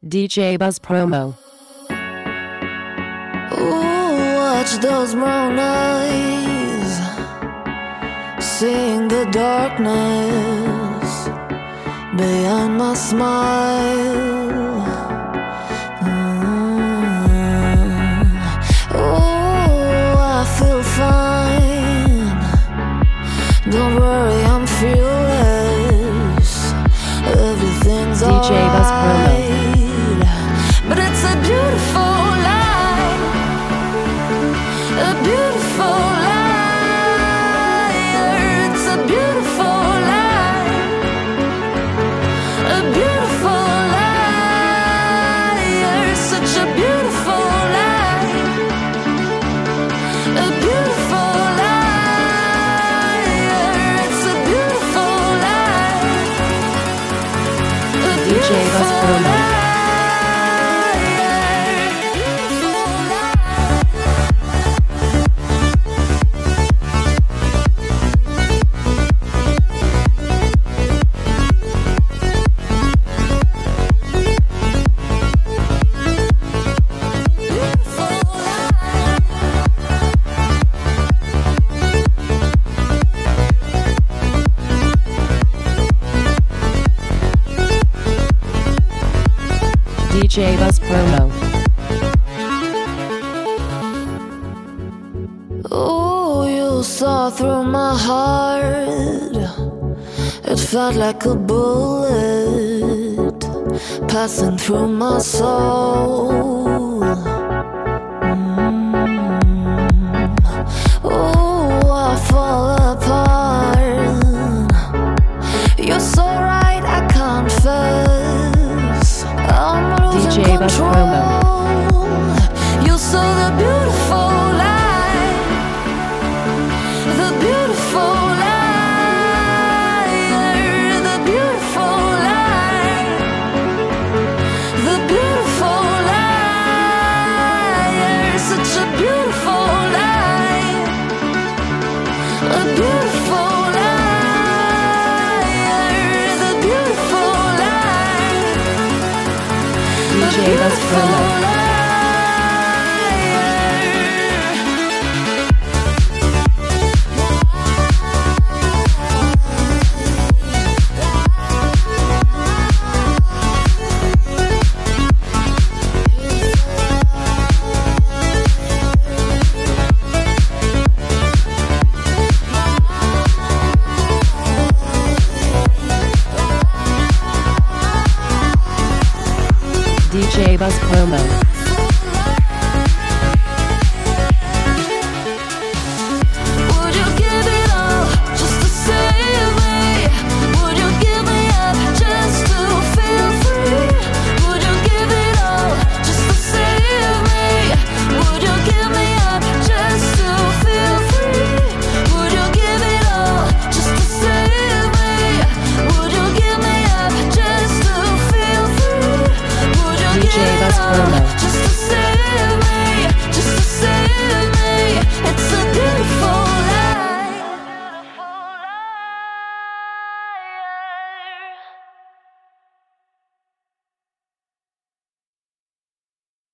DJ Buzz Promo. Ooh, watch those brown eyes, seeing the darkness behind my smile. Oh, I feel fine. Don't worry, I'm fearless. Everything's DJ Buzz Promo. alright. But it's a beautiful life, a beautiful life. It's a beautiful life, a beautiful life. Such a beautiful life, a beautiful life. It's a beautiful life, a DJ Buzz beautiful Promo. life. DJ Buzz Promo. Oh, you saw through my heart. It felt like a bullet passing through my soul. Oh, I fall apart. You're so right, I confess. I'm losing DJ Buzz Promo. control. You saw the beautiful light, the beautiful light, the beautiful light, the beautiful light. Such a beautiful light, a beautiful light, the beautiful light. DJ Buzz Promo. DJ Buzz Promo.